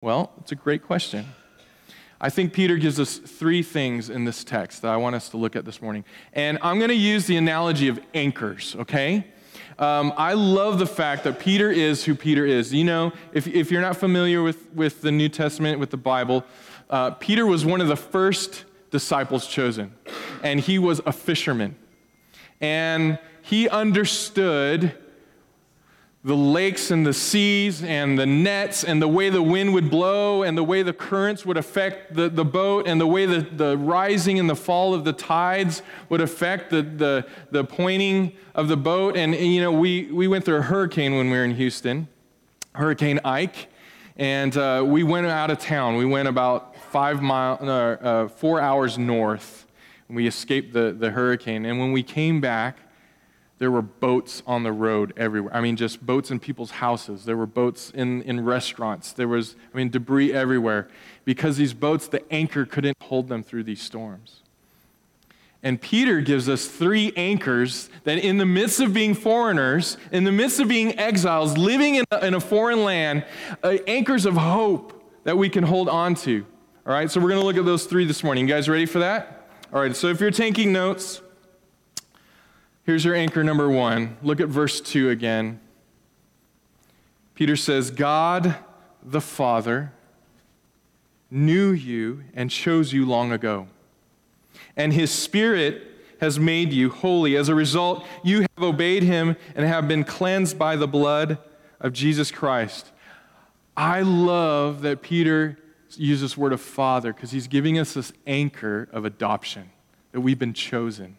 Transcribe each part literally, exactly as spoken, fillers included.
Well, it's a great question. I think Peter gives us three things in this text that I want us to look at this morning. And I'm going to use the analogy of anchors, okay? Um, I love the fact that Peter is who Peter is. You know, if, if you're not familiar with, with the New Testament, with the Bible, uh, Peter was one of the first disciples chosen. And he was a fisherman. And he understood the lakes and the seas and the nets and the way the wind would blow and the way the currents would affect the, the boat and the way the, the rising and the fall of the tides would affect the, the, the pointing of the boat. And, and you know, we, we went through a hurricane when we were in Houston, Hurricane Ike, and uh, we went out of town. We went about five mile, uh, uh, four hours north, and we escaped the, the hurricane. And when we came back, there were boats on the road everywhere. I mean, just boats in people's houses. There were boats in, in restaurants. There was, I mean, debris everywhere. Because these boats, the anchor couldn't hold them through these storms. And Peter gives us three anchors that in the midst of being foreigners, in the midst of being exiles, living in a, in a foreign land, uh, anchors of hope that we can hold on to. All right, so we're going to look at those three this morning. You guys ready for that? All right, so if you're taking notes, here's your anchor number one. Look at verse two again. Peter says, God the Father knew you and chose you long ago, and his Spirit has made you holy. As a result, you have obeyed him and have been cleansed by the blood of Jesus Christ. I love that Peter uses this word of Father because he's giving us this anchor of adoption, that we've been chosen.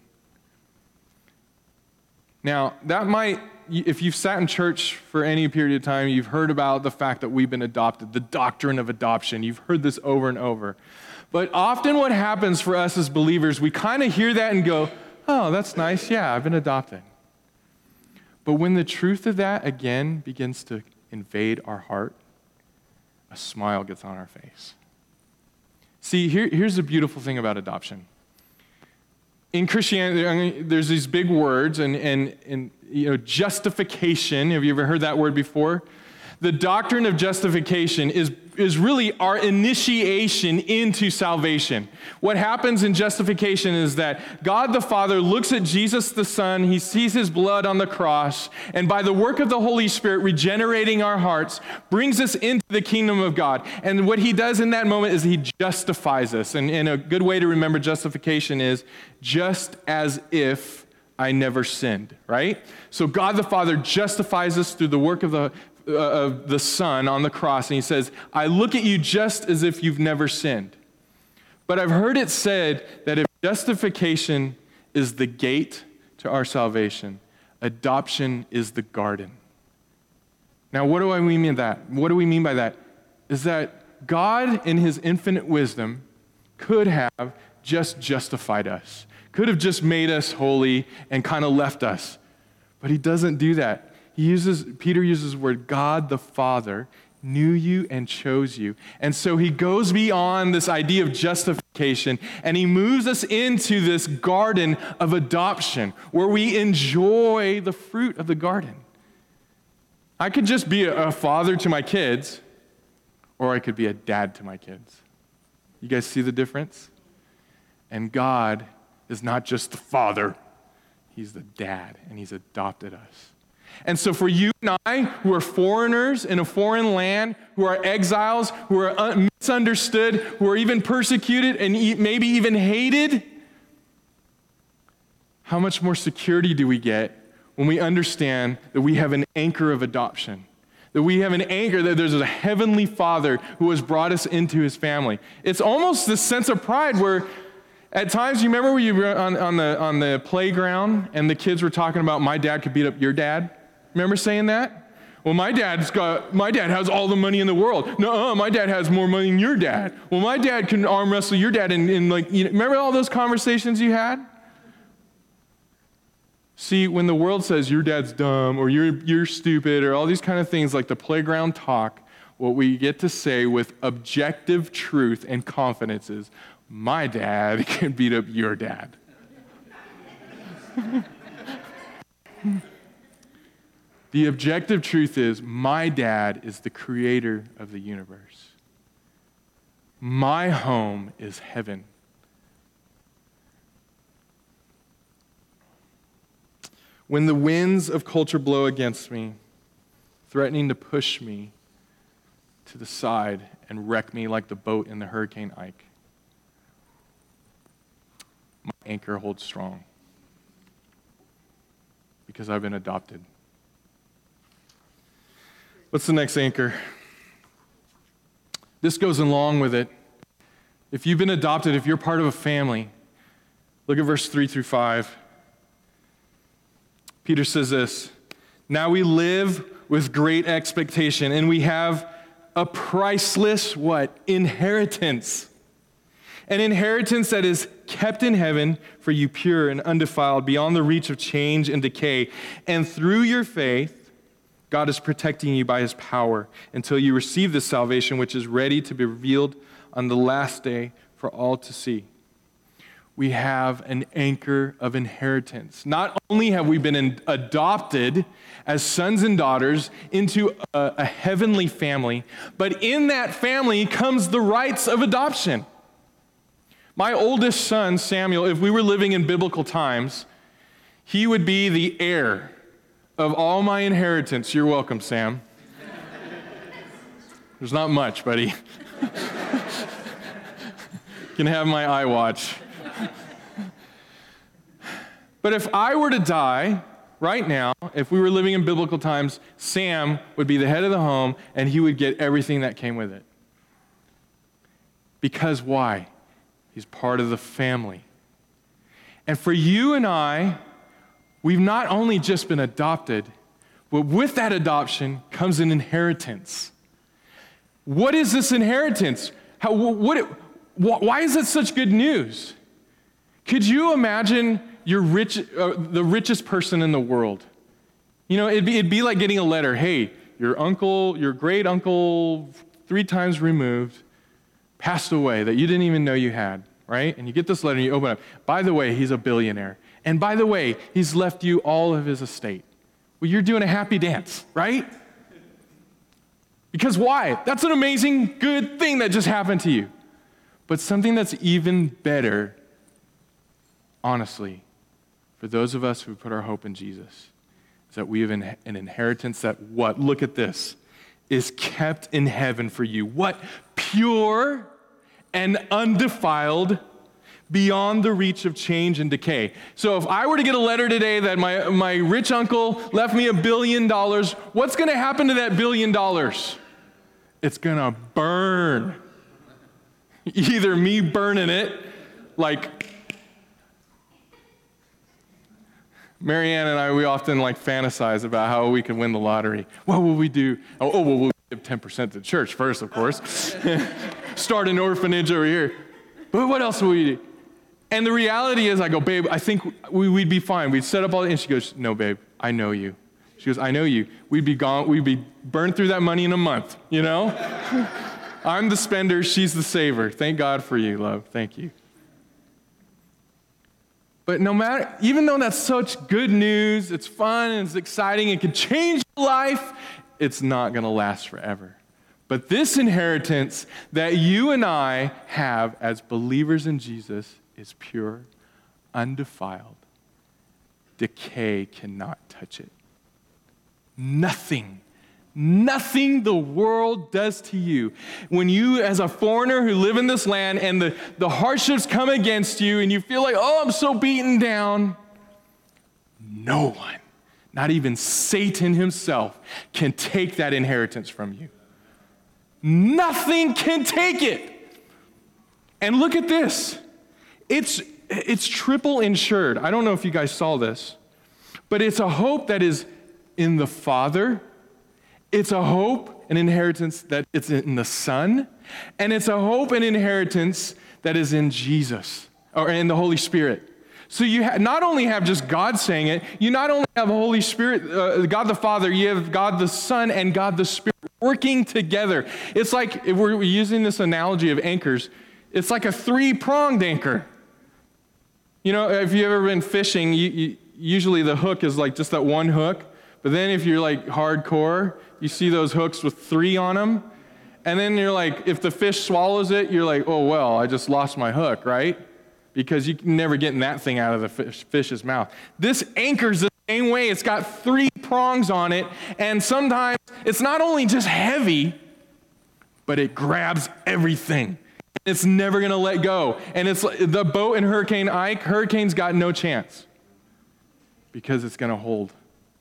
Now, that might, if you've sat in church for any period of time, you've heard about the fact that we've been adopted, the doctrine of adoption. You've heard this over and over. But often what happens for us as believers, we kind of hear that and go, oh, that's nice. Yeah, I've been adopted. But when the truth of that, again, begins to invade our heart, a smile gets on our face. See, here, here's the beautiful thing about adoption. In Christianity, I mean, there's these big words, and, and, and you know, justification. Have you ever heard that word before? The doctrine of justification is, is really our initiation into salvation. What happens in justification is that God the Father looks at Jesus the Son, he sees his blood on the cross, and by the work of the Holy Spirit regenerating our hearts, brings us into the kingdom of God. And what he does in that moment is he justifies us. And, and a good way to remember justification is just as if I never sinned, right? So God the Father justifies us through the work of the Uh, of the Son on the cross, and he says, I look at you just as if you've never sinned. But I've heard it said that if justification is the gate to our salvation, adoption is the garden. Now, what do I mean by that? What do we mean by that? Is that God, in his infinite wisdom, could have just justified us, could have just made us holy and kind of left us. But he doesn't do that. He uses, Peter uses the word God the Father knew you and chose you. And so he goes beyond this idea of justification and he moves us into this garden of adoption where we enjoy the fruit of the garden. I could just be a, a father to my kids, or I could be a dad to my kids. You guys see the difference? And God is not just the father, he's the dad, and he's adopted us. And so for you and I, who are foreigners in a foreign land, who are exiles, who are misunderstood, who are even persecuted and maybe even hated, how much more security do we get when we understand that we have an anchor of adoption, that we have an anchor, that there's a heavenly Father who has brought us into his family. It's almost this sense of pride where at times, you remember when you were on, on, the, on the playground and the kids were talking about my dad could beat up your dad? Remember saying that? Well, my dad's got, my dad has all the money in the world. No, my dad has more money than your dad. Well, my dad can arm wrestle your dad. And, and like, you know, remember all those conversations you had? See, when the world says your dad's dumb or you're, you're stupid or all these kind of things like the playground talk, what we get to say with objective truth and confidence is, my dad can beat up your dad. The objective truth is, my dad is the creator of the universe. My home is heaven. When the winds of culture blow against me, threatening to push me to the side and wreck me like the boat in the Hurricane Ike, my anchor holds strong because I've been adopted. What's the next anchor? This goes along with it. If you've been adopted, if you're part of a family, look at verse three through five. Peter says this, now we live with great expectation, and we have a priceless, what? Inheritance. An inheritance that is kept in heaven for you pure and undefiled, beyond the reach of change and decay. And through your faith, God is protecting you by his power until you receive this salvation, which is ready to be revealed on the last day for all to see. We have an anchor of inheritance. Not only have we been in, adopted as sons and daughters into a, a heavenly family, but in that family comes the rights of adoption. My oldest son, Samuel, if we were living in biblical times, he would be the heir of all my inheritance. You're welcome, Sam. There's not much, buddy. You can have my iWatch. But if I were to die right now, if we were living in biblical times, Sam would be the head of the home, and he would get everything that came with it. Because why? He's part of the family. And for you and I, we've not only just been adopted, but with that adoption comes an inheritance. What is this inheritance? How, what, why is it such good news? Could you imagine you're rich, uh, the richest person in the world? You know, it'd be, it'd be like getting a letter. Hey, your uncle, your great uncle, three times removed, passed away that you didn't even know you had, right? And you get this letter and you open it up. By the way, he's a billionaire. And by the way, he's left you all of his estate. Well, you're doing a happy dance, right? Because why? That's an amazing, good thing that just happened to you. But something that's even better, honestly, for those of us who put our hope in Jesus, is that we have an, an inheritance that what? Look at this. Is kept in heaven for you. What? Pure and undefiled, beyond the reach of change and decay. So if I were to get a letter today that my, my rich uncle left me a billion dollars, what's going to happen to that billion dollars? It's going to burn. Either me burning it, like Marianne and I, we often like fantasize about how we could win the lottery. What will we do? Oh, oh well, we'll give ten percent to the church first, of course. Start an orphanage over here. But what else will we do? And the reality is, I go, babe, I think we, we'd be fine. We'd set up all the, and she goes, no, babe, I know you. She goes, I know you. We'd be gone, we'd be burned through that money in a month, you know? I'm the spender, she's the saver. Thank God for you, love. Thank you. But no matter, even though that's such good news, it's fun and it's exciting, it can change your life, it's not going to last forever. But this inheritance that you and I have as believers in Jesus is pure, undefiled. Decay cannot touch it. Nothing, nothing the world does to you. When you, as a foreigner who live in this land and the, the hardships come against you and you feel like, oh, I'm so beaten down, no one, not even Satan himself, can take that inheritance from you. Nothing can take it. And look at this. It's, it's triple insured. I don't know if you guys saw this, but it's a hope that is in the Father. It's a hope, an inheritance that it's in the Son. And it's a hope and inheritance that is in Jesus, or in the Holy Spirit. So you ha- not only have just God saying it, you not only have Holy Spirit, uh, God the Father, you have God the Son and God the Spirit working together. It's like, if we're using this analogy of anchors, it's like a three-pronged anchor. You know, if you've ever been fishing, you, you, usually the hook is like just that one hook. But then if you're like hardcore, you see those hooks with three on them. And then you're like, if the fish swallows it, you're like, oh, well, I just lost my hook, right? Because you can never get that thing out of the fish, fish's mouth. This anchor's the same way. It's got three prongs on it, and sometimes it's not only just heavy, but it grabs everything. It's never going to let go. And it's the boat in Hurricane Ike, hurricane's got no chance because it's going to hold.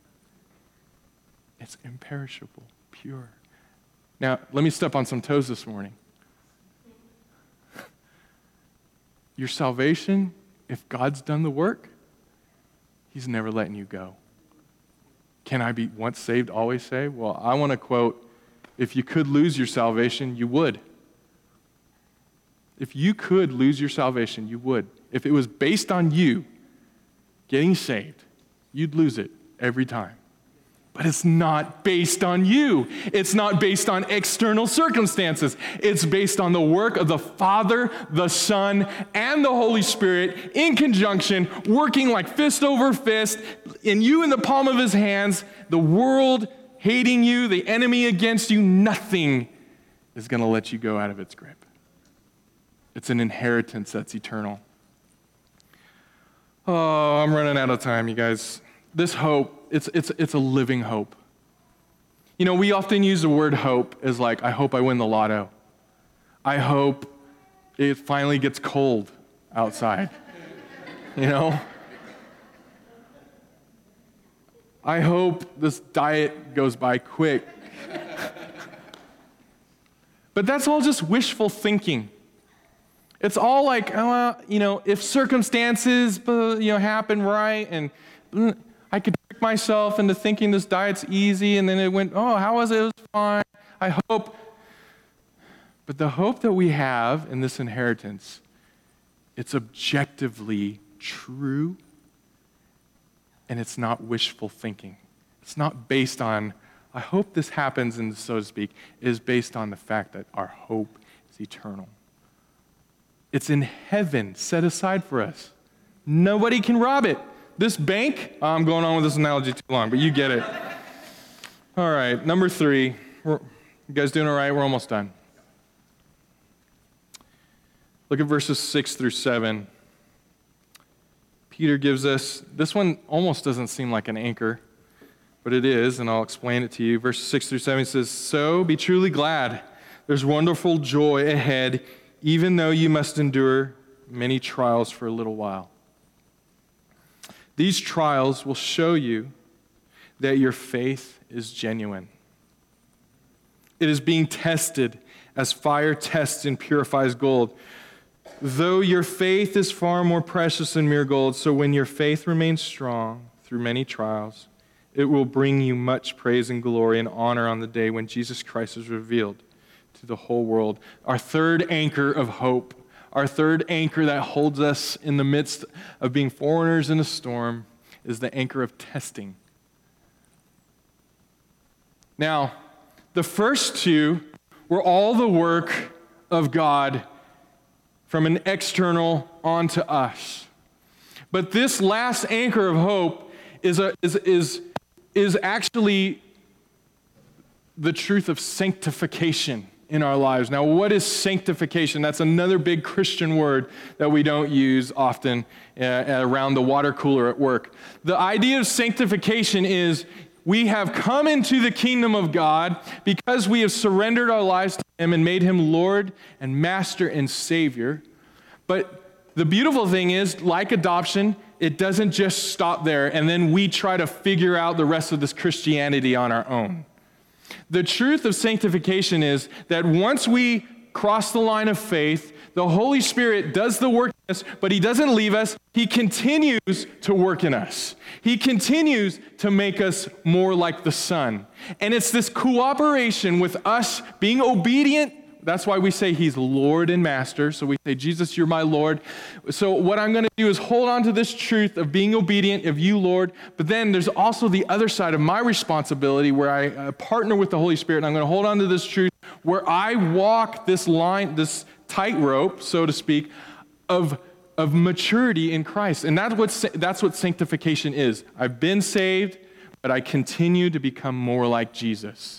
It's imperishable, pure. Now, let me step on some toes this morning. Your salvation, if God's done the work, he's never letting you go. Can I be once saved, always saved? Well, I want to quote, if you could lose your salvation, you would. If you could lose your salvation, you would. If it was based on you getting saved, you'd lose it every time. But it's not based on you. It's not based on external circumstances. It's based on the work of the Father, the Son, and the Holy Spirit in conjunction, working like fist over fist, and you in the palm of his hands, the world hating you, the enemy against you. Nothing is going to let you go out of its grip. It's an inheritance that's eternal. Oh, I'm running out of time, you guys. This hope, it's, it's, it's a living hope. You know, we often use the word hope as like, I hope I win the lotto. I hope it finally gets cold outside. You know? I hope this diet goes by quick. But that's all just wishful thinking. It's all like, oh, well, you know, if circumstances, you know, happen right, and I could trick myself into thinking this diet's easy, and then it went, oh, how was it? It was fine. I hope. But the hope that we have in this inheritance, it's objectively true, and it's not wishful thinking. It's not based on, I hope this happens, and so to speak. It is based on the fact that our hope is eternal. It's in heaven, set aside for us. Nobody can rob it. This bank, oh, I'm going on with this analogy too long, but you get it. All right, number three. We're, you guys doing all right? We're almost done. Look at verses six through seven. Peter gives us, this one almost doesn't seem like an anchor, but it is, and I'll explain it to you. Verses six through seven says, so be truly glad. There's wonderful joy ahead, even though you must endure many trials for a little while. These trials will show you that your faith is genuine. It is being tested as fire tests and purifies gold. Though your faith is far more precious than mere gold, so when your faith remains strong through many trials, it will bring you much praise and glory and honor on the day when Jesus Christ is revealed to the whole world. Our third anchor of hope, our third anchor that holds us in the midst of being foreigners in a storm, is the anchor of testing. Now, the first two were all the work of God from an external onto us. But this last anchor of hope is, a, is, is, is actually the truth of sanctification in our lives. Now, what is sanctification? That's another big Christian word that we don't use often uh, around the water cooler at work. The idea of sanctification is we have come into the kingdom of God because we have surrendered our lives to Him and made Him Lord and Master and Savior. But the beautiful thing is, like adoption, it doesn't just stop there and then we try to figure out the rest of this Christianity on our own. The truth of sanctification is that once we cross the line of faith, the Holy Spirit does the work in us, but He doesn't leave us. He continues to work in us. He continues to make us more like the Son. And it's this cooperation with us being obedient. That's why we say He's Lord and Master. So we say, Jesus, you're my Lord. So what I'm going to do is hold on to this truth of being obedient of you, Lord. But then there's also the other side of my responsibility where I uh, partner with the Holy Spirit. And I'm going to hold on to this truth where I walk this line, this tightrope, so to speak, of, of maturity in Christ. And that's what, that's what sanctification is. I've been saved, but I continue to become more like Jesus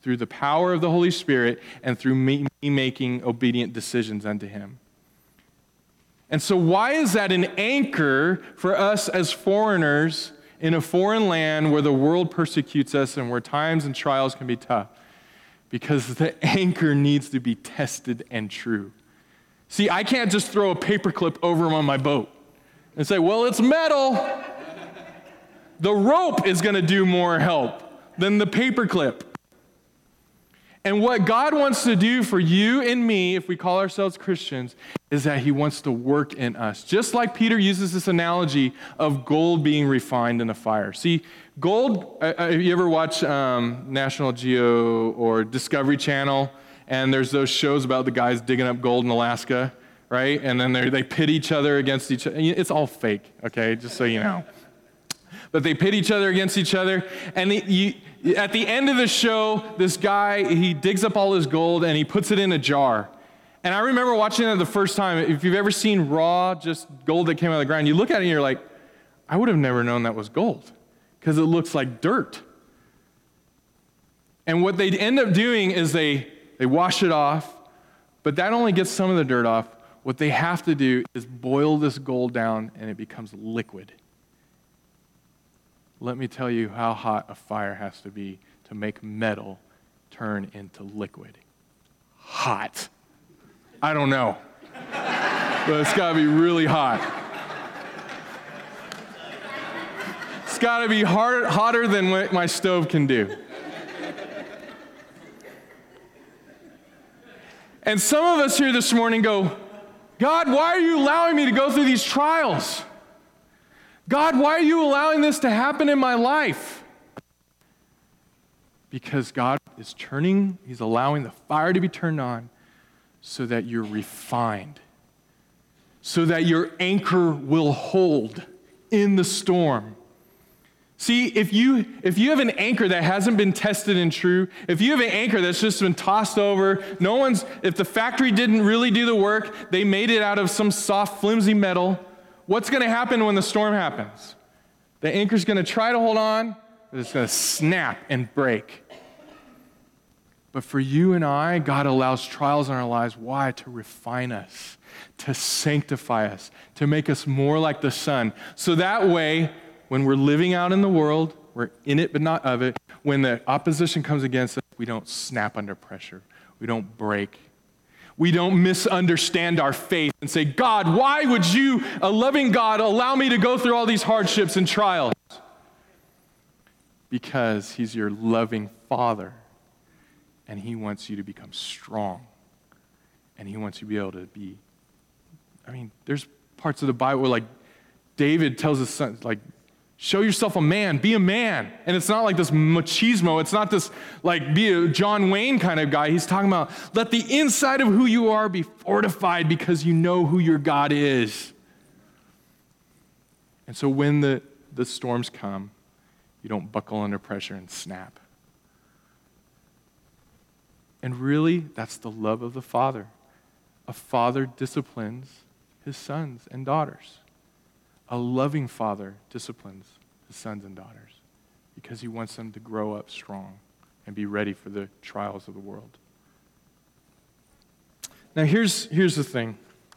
through the power of the Holy Spirit and through me making obedient decisions unto him. And so why is that an anchor for us as foreigners in a foreign land where the world persecutes us and where times and trials can be tough? Because the anchor needs to be tested and true. See, I can't just throw a paperclip over on my boat and say, well, it's metal. The rope is going to do more help than the paperclip. And what God wants to do for you and me, if we call ourselves Christians, is that he wants to work in us. Just like Peter uses this analogy of gold being refined in a fire. See, gold, uh, have you ever watched um, National Geo or Discovery Channel? And there's those shows about the guys digging up gold in Alaska, right? And then they pit each other against each other. It's all fake, okay, just so you know. But they pit each other against each other. And you, at the end of the show, this guy, he digs up all his gold and he puts it in a jar. And I remember watching it the first time. If you've ever seen raw, just gold that came out of the ground, you look at it and you're like, I would have never known that was gold because it looks like dirt. And what they end up doing is they, they wash it off, but that only gets some of the dirt off. What they have to do is boil this gold down and it becomes liquid. Let me tell you how hot a fire has to be to make metal turn into liquid. Hot. I don't know. But it's got to be really hot. It's got to be hard, hotter than what my stove can do. And some of us here this morning go, God, why are you allowing me to go through these trials? God, why are you allowing this to happen in my life? Because God is turning, he's allowing the fire to be turned on so that you're refined, so that your anchor will hold in the storm. See, if you if you have an anchor that hasn't been tested and true, if you have an anchor that's just been tossed over, no one's, if the factory didn't really do the work, they made it out of some soft, flimsy metal, what's going to happen when the storm happens? The anchor's going to try to hold on, but it's going to snap and break. But for you and I, God allows trials in our lives. Why? To refine us, to sanctify us, to make us more like the Son. So that way, when we're living out in the world, we're in it but not of it. When the opposition comes against us, we don't snap under pressure. We don't break. We don't misunderstand our faith and say, God, why would you, a loving God, allow me to go through all these hardships and trials? Because he's your loving Father, and he wants you to become strong, and he wants you to be able to be, I mean, there's parts of the Bible where, like, David tells his son, like, show yourself a man, be a man. And it's not like this machismo. It's not this, like, be a John Wayne kind of guy. He's talking about let the inside of who you are be fortified because you know who your God is. And so when the, the storms come, you don't buckle under pressure and snap. And really, that's the love of the Father. A father disciplines his sons and daughters. A loving father disciplines his sons and daughters because he wants them to grow up strong and be ready for the trials of the world. Now, here's, here's the thing.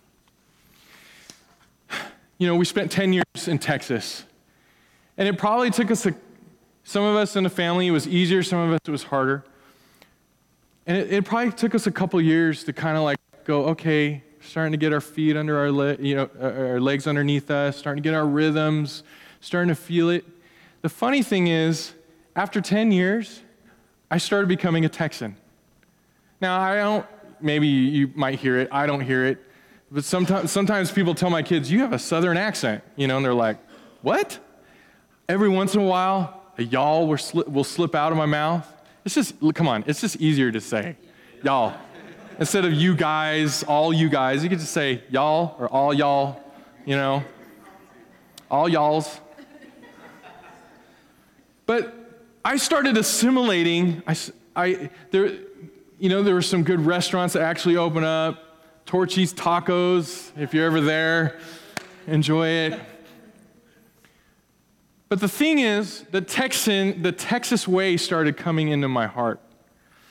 You know, we spent ten years in Texas, and it probably took us, a, some of us in the family, it was easier, some of us it was harder. And it, it probably took us a couple years to kind of like go, okay, starting to get our feet under our, le- you know, our legs underneath us, starting to get our rhythms, starting to feel it. The funny thing is, after ten years, I started becoming a Texan. Now, I don't, maybe you might hear it, I don't hear it, but sometimes, sometimes people tell my kids, you have a Southern accent, you know, and they're like, what? Every once in a while, a y'all will slip, will slip out of my mouth. It's just, come on, it's just easier to say, y'all. Instead of you guys, all you guys, you could just say y'all or all y'all, you know, all y'alls. But I started assimilating. I, I, there, you know, there were some good restaurants that actually open up. Torchy's Tacos, if you're ever there, enjoy it. But the thing is, the Texan, the Texas way started coming into my heart.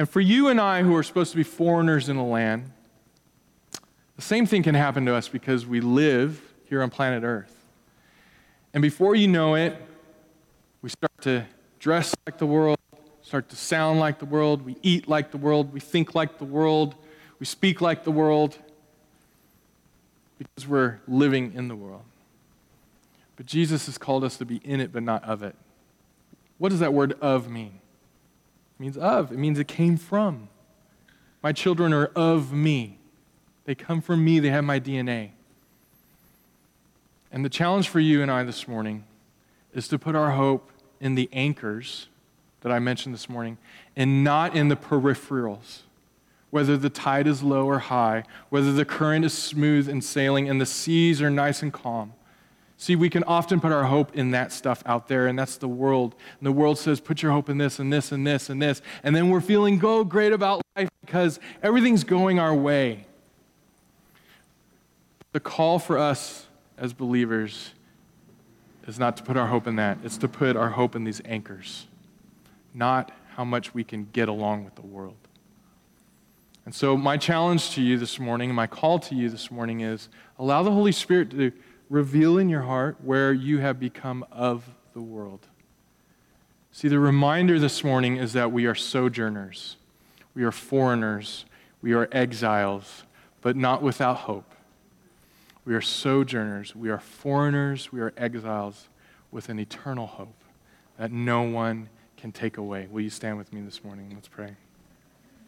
And for you and I, who are supposed to be foreigners in the land, the same thing can happen to us because we live here on planet Earth. And before you know it, we start to dress like the world, start to sound like the world, we eat like the world, we think like the world, we speak like the world, because we're living in the world. But Jesus has called us to be in it, but not of it. What does that word of mean? It means of. It means it came from. My children are of me. They come from me. They have my D N A. And the challenge for you and I this morning is to put our hope in the anchors that I mentioned this morning and not in the peripherals. Whether the tide is low or high, whether the current is smooth and sailing and the seas are nice and calm. See, we can often put our hope in that stuff out there, and that's the world. And the world says, put your hope in this and this and this and this. And then we're feeling go great about life because everything's going our way. The call for us as believers is not to put our hope in that. It's to put our hope in these anchors, not how much we can get along with the world. And so my challenge to you this morning, my call to you this morning is allow the Holy Spirit to reveal in your heart where you have become of the world. See, the reminder this morning is that we are sojourners. We are foreigners. We are exiles, but not without hope. We are sojourners. We are foreigners. We are exiles with an eternal hope that no one can take away. Will you stand with me this morning? Let's pray.